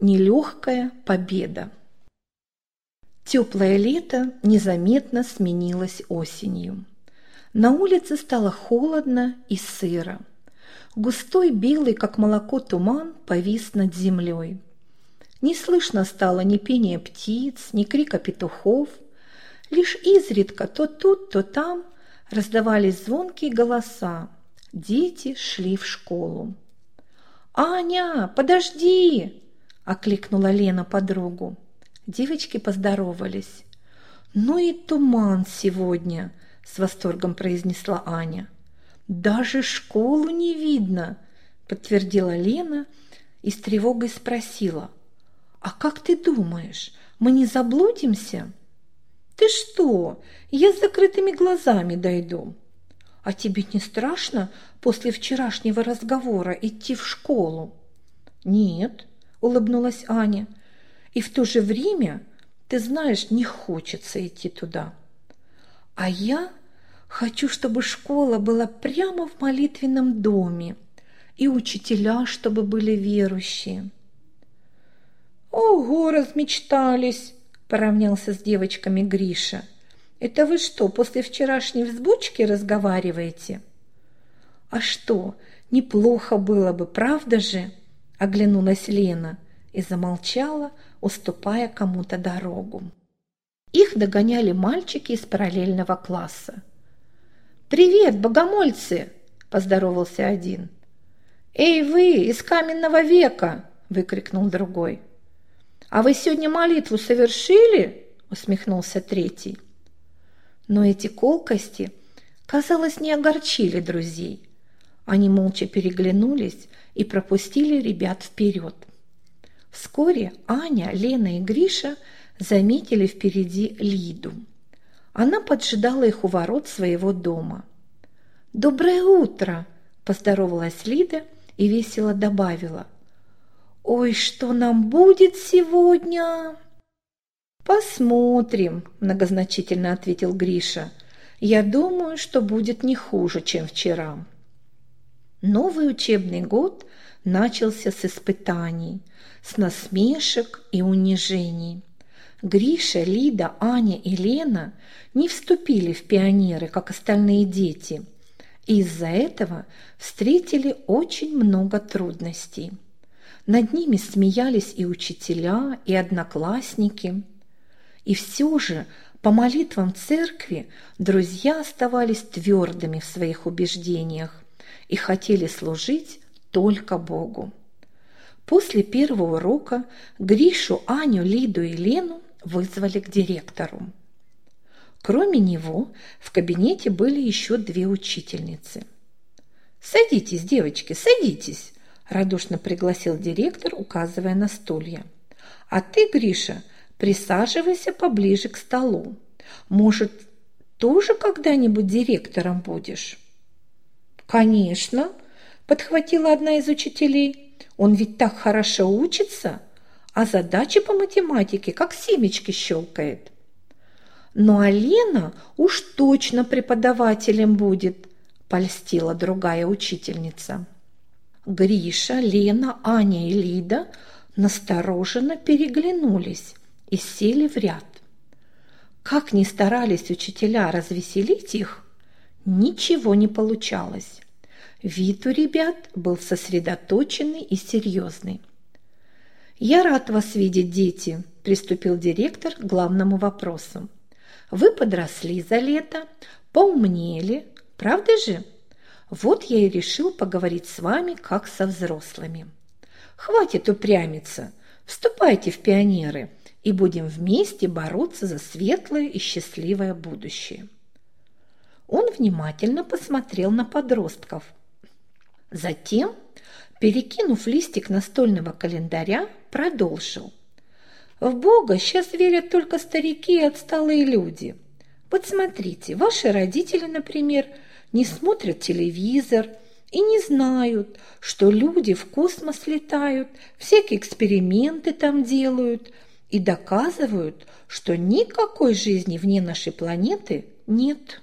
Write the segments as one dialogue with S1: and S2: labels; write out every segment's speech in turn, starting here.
S1: Нелегкая победа. Теплое лето незаметно сменилось осенью. На улице стало холодно и сыро. Густой белый, как молоко, туман повис над землей. Не слышно стало ни пения птиц, ни крика петухов. Лишь изредка то тут, то там раздавались звонкие голоса. Дети шли в школу. «Аня, подожди!» – окликнула Лена подругу. Девочки поздоровались. «Ну и туман сегодня!» – с восторгом произнесла Аня. «Даже школу не видно!» – подтвердила Лена и с тревогой спросила. «А как ты думаешь, мы не заблудимся?» «Ты что? Я с закрытыми глазами дойду!» «А тебе не страшно после вчерашнего разговора идти в школу?» «Нет», – улыбнулась Аня. «И в то же время, ты знаешь, не хочется идти туда. А я хочу, чтобы школа была прямо в молитвенном доме, и учителя, чтобы были верующие». «Ого, размечтались!» – поравнялся с девочками Гриша. «Это вы что, после вчерашней взбучки разговариваете?» «А что, неплохо было бы, правда же?» – оглянулась Лена и замолчала, уступая кому-то дорогу. Их догоняли мальчики из параллельного класса. «Привет, богомольцы!» – поздоровался один. «Эй вы, из каменного века!» – выкрикнул другой. «А вы сегодня молитву совершили?» – усмехнулся третий. Но эти колкости, казалось, не огорчили друзей. Они молча переглянулись и пропустили ребят вперед. Вскоре Аня, Лена и Гриша заметили впереди Лиду. Она поджидала их у ворот своего дома. «Доброе утро!» – поздоровалась Лида и весело добавила. «Ой, что нам будет сегодня?» «Посмотрим», – многозначительно ответил Гриша. «Я думаю, что будет не хуже, чем вчера». Новый учебный год начался с испытаний, с насмешек и унижений. Гриша, Лида, Аня и Лена не вступили в пионеры, как остальные дети, и из-за этого встретили очень много трудностей. Над ними смеялись и учителя, и одноклассники. И все же, по молитвам церкви, друзья оставались твердыми в своих убеждениях и хотели служить только Богу. После первого урока Гришу, Аню, Лиду и Лену вызвали к директору. Кроме него в кабинете были еще две учительницы. «Садитесь, девочки, садитесь!» – радушно пригласил директор, указывая на стулья. «А ты, Гриша, присаживайся поближе к столу. Может, тоже когда-нибудь директором будешь?» «Конечно!» – подхватила одна из учителей. «Он ведь так хорошо учится, а задачи по математике как семечки щелкает». «Ну а Лена уж точно преподавателем будет», – польстила другая учительница. Гриша, Лена, Аня и Лида настороженно переглянулись и сели в ряд. Как ни старались учителя развеселить их, ничего не получалось. Вид у ребят был сосредоточенный и серьезный. «Я рад вас видеть, дети», – приступил директор к главному вопросу. «Вы подросли за лето, поумнели, правда же? Вот я и решил поговорить с вами, как со взрослыми. Хватит упрямиться, вступайте в пионеры и будем вместе бороться за светлое и счастливое будущее». Он внимательно посмотрел на подростков. Затем, перекинув листик настольного календаря, продолжил. «В Бога сейчас верят только старики и отсталые люди. Вот смотрите, ваши родители, например, не смотрят телевизор и не знают, что люди в космос летают, всякие эксперименты там делают и доказывают, что никакой жизни вне нашей планеты нет.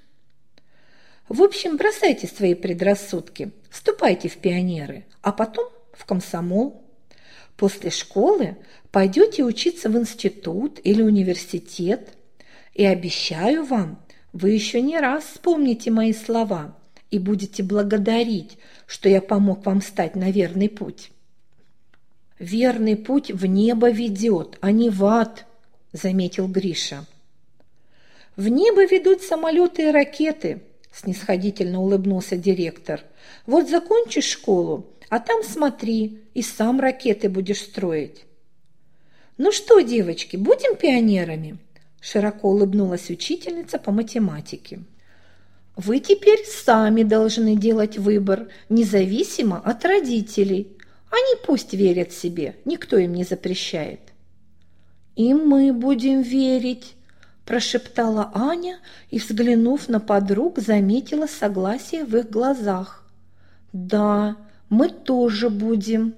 S1: В общем, бросайте свои предрассудки, вступайте в пионеры, а потом в комсомол. После школы пойдете учиться в институт или университет, и обещаю вам, вы еще не раз вспомните мои слова и будете благодарить, что я помог вам стать на верный путь. «Верный путь в небо ведет, а не в ад», – заметил Гриша. «В небо ведут самолеты и ракеты», – снисходительно улыбнулся директор. «Вот закончишь школу, а там смотри, и сам ракеты будешь строить». «Ну что, девочки, будем пионерами?» – широко улыбнулась учительница по математике. «Вы теперь сами должны делать выбор, независимо от родителей. Они пусть верят себе, никто им не запрещает». «И мы будем верить», – прошептала Аня и, взглянув на подруг, заметила согласие в их глазах. «Да, мы тоже будем».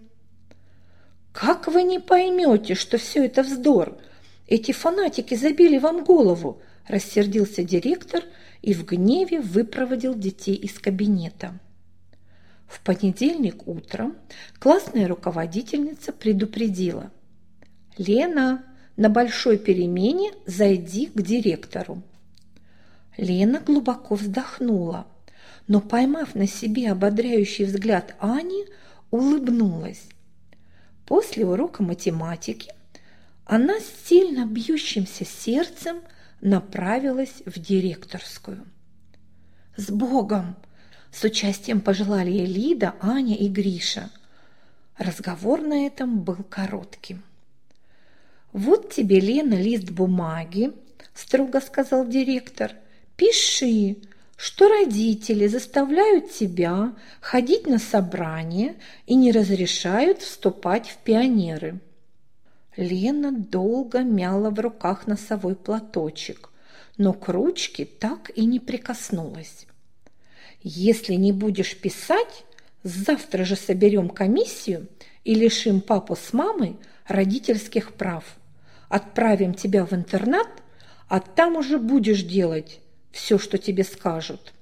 S1: «Как вы не поймете, что все это вздор? Эти фанатики забили вам голову», – рассердился директор и в гневе выпроводил детей из кабинета. В понедельник утром классная руководительница предупредила: «Лена, на большой перемене зайди к директору». Лена глубоко вздохнула, но, поймав на себе ободряющий взгляд Ани, улыбнулась. После урока математики она с сильно бьющимся сердцем направилась в директорскую. «С Богом!» – с участием пожелали ей Лида, Аня и Гриша. Разговор на этом был коротким. «Вот тебе, Лена, лист бумаги», – строго сказал директор. «Пиши, что родители заставляют тебя ходить на собрания и не разрешают вступать в пионеры». Лена долго мяла в руках носовой платочек, но к ручке так и не прикоснулась. «Если не будешь писать, завтра же соберем комиссию и лишим папу с мамой родительских прав. Отправим тебя в интернат, а там уже будешь делать все, что тебе скажут».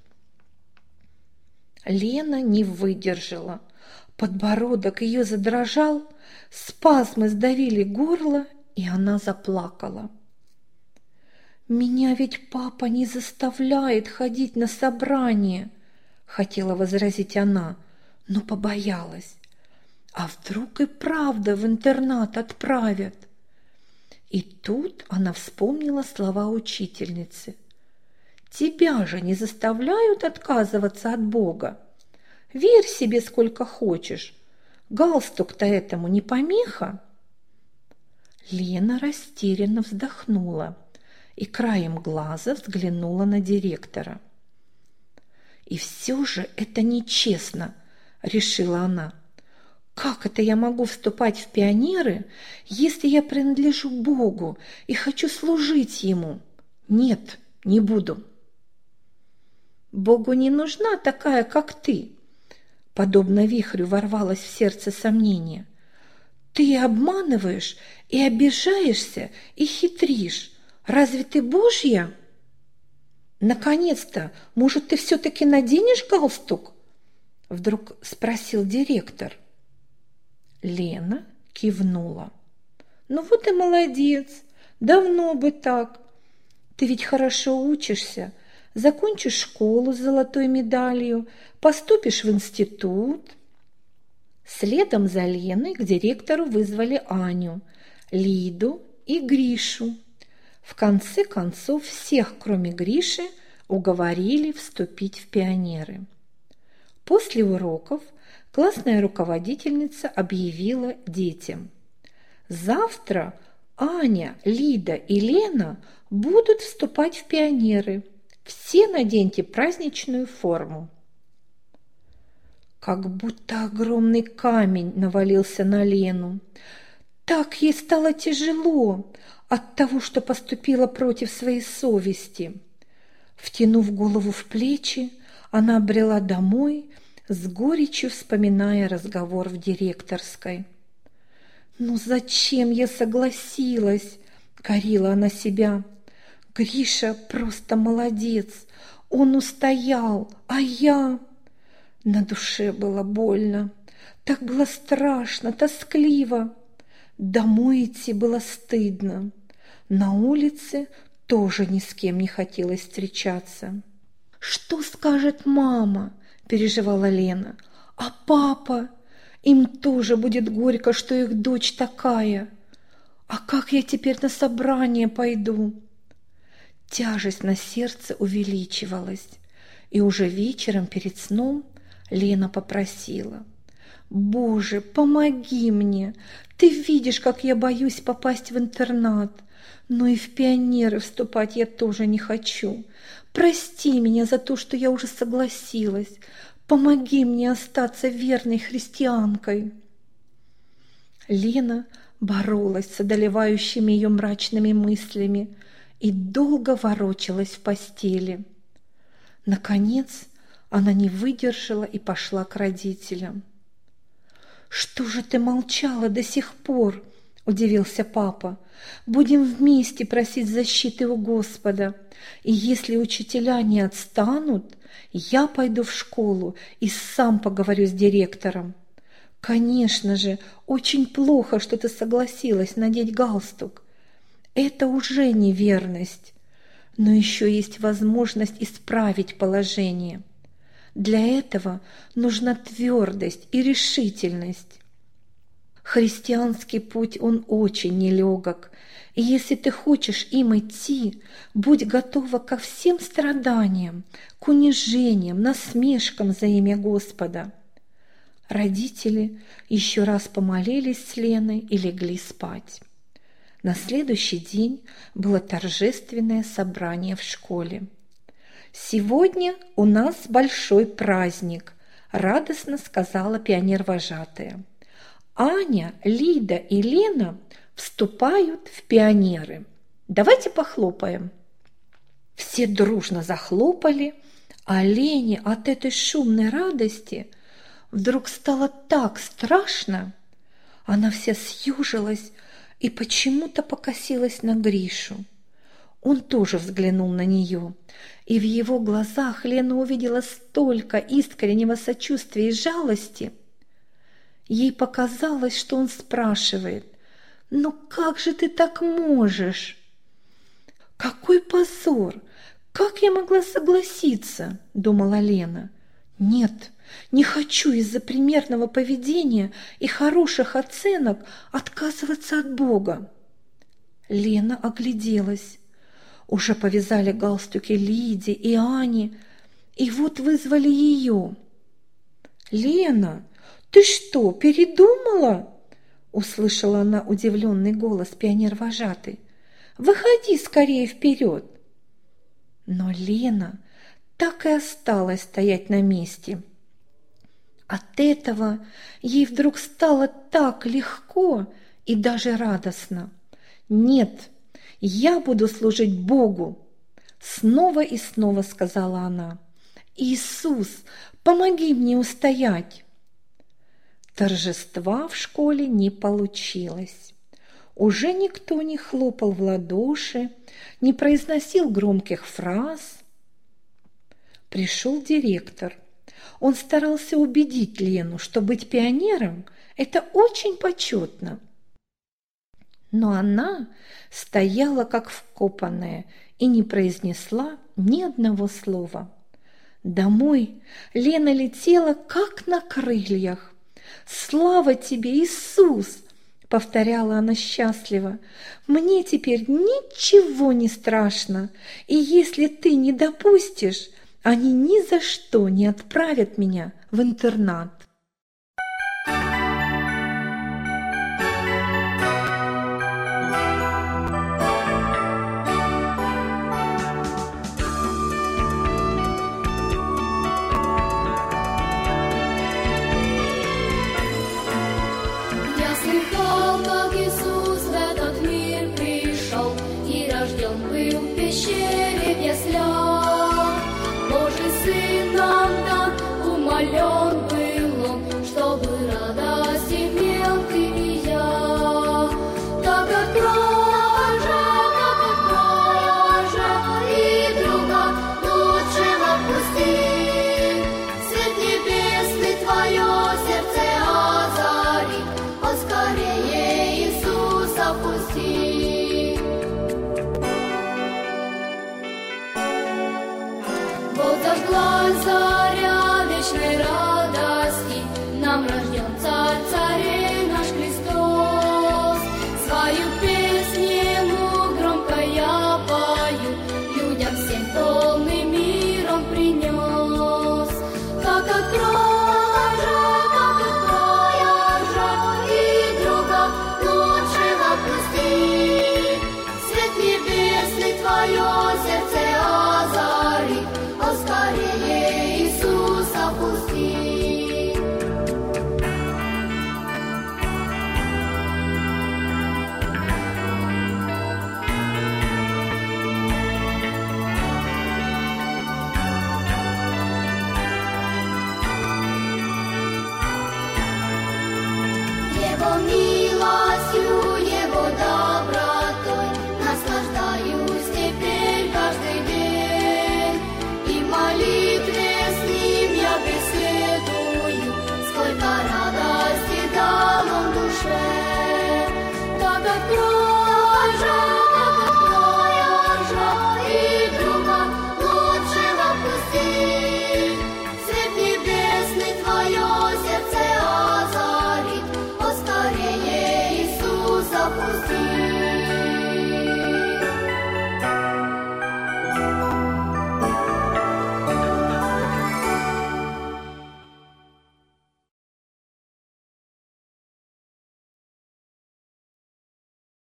S1: Лена не выдержала. Подбородок ее задрожал, спазмы сдавили горло, и она заплакала. «Меня ведь папа не заставляет ходить на собрание», – хотела возразить она, но побоялась. А вдруг и правда в интернат отправят? И тут она вспомнила слова учительницы. «Тебя же не заставляют отказываться от Бога. Верь себе сколько хочешь. Галстук-то этому не помеха». Лена растерянно вздохнула и краем глаза взглянула на директора. «И все же это нечестно», – решила она. «Как это я могу вступать в пионеры, если я принадлежу Богу и хочу служить Ему? Нет, не буду». «Богу не нужна такая, как ты», – подобно вихрю ворвалось в сердце сомнение. «Ты обманываешь и обижаешься и хитришь. Разве ты Божья?» «Наконец-то, может, ты все-таки наденешь галстук?» – вдруг спросил директор. Лена кивнула. «Ну вот и молодец, давно бы так. Ты ведь хорошо учишься, закончишь школу с золотой медалью, поступишь в институт». Следом за Леной к директору вызвали Аню, Лиду и Гришу. В конце концов всех, кроме Гриши, уговорили вступить в пионеры. После уроков классная руководительница объявила детям: «Завтра Аня, Лида и Лена будут вступать в пионеры. Все наденьте праздничную форму». Как будто огромный камень навалился на Лену. Так ей стало тяжело от того, что поступила против своей совести. Втянув голову в плечи, она брела домой, с горечью вспоминая разговор в директорской. «Ну зачем я согласилась?» – корила она себя. «Гриша просто молодец, он устоял, а я...» На душе было больно, так было страшно, тоскливо. Домой идти было стыдно. На улице тоже ни с кем не хотелось встречаться. «Что скажет мама?» – переживала Лена. «А папа? Им тоже будет горько, что их дочь такая. А как я теперь на собрание пойду?» Тяжесть на сердце увеличивалась, и уже вечером перед сном Лена попросила: «Боже, помоги мне! Ты видишь, как я боюсь попасть в интернат, но и в пионеры вступать я тоже не хочу. Прости меня за то, что я уже согласилась. Помоги мне остаться верной христианкой». Лена боролась с одолевающими ее мрачными мыслями и долго ворочалась в постели. Наконец она не выдержала и пошла к родителям. «Что же ты молчала до сих пор?» – удивился папа. «Будем вместе просить защиты у Господа, и если учителя не отстанут, я пойду в школу и сам поговорю с директором. Конечно же, очень плохо, что ты согласилась надеть галстук. Это уже неверность, но еще есть возможность исправить положение. Для этого нужна твердость и решительность. Христианский путь, он очень нелегок, и если ты хочешь им идти, будь готова ко всем страданиям, к унижениям, насмешкам за имя Господа». Родители еще раз помолились с Леной и легли спать. На следующий день было торжественное собрание в школе. «Сегодня у нас большой праздник», – радостно сказала пионер-вожатая. «Аня, Лида и Лена вступают в пионеры. Давайте похлопаем». Все дружно захлопали, а Лене от этой шумной радости вдруг стало так страшно. Она вся съежилась и почему-то покосилась на Гришу. Он тоже взглянул на нее, и в его глазах Лена увидела столько искреннего сочувствия и жалости. Ей показалось, что он спрашивает: «Ну как же ты так можешь?» «Какой позор! Как я могла согласиться?» – думала Лена. «Нет, не хочу из-за примерного поведения и хороших оценок отказываться от Бога». Лена огляделась. Уже повязали галстуки Лиде и Ане, и вот вызвали ее. «Лена, ты что, передумала?» – услышала она удивленный голос пионер-вожатой. «Выходи скорее вперед!» Но Лена так и осталась стоять на месте. От этого ей вдруг стало так легко и даже радостно. «Нет, я буду служить Богу!» Снова и снова сказала она. «Иисус, помоги мне устоять!» Торжества в школе не получилось. Уже никто не хлопал в ладоши, не произносил громких фраз. Пришел директор. Он старался убедить Лену, что быть пионером – это очень почетно. Но она стояла как вкопанная и не произнесла ни одного слова. Домой Лена летела как на крыльях. «Слава тебе, Иисус!» – повторяла она счастливо. «Мне теперь ничего не страшно, и если ты не допустишь, они ни за что не отправят меня в интернат».
S2: Божий Сын нам дан, умолен.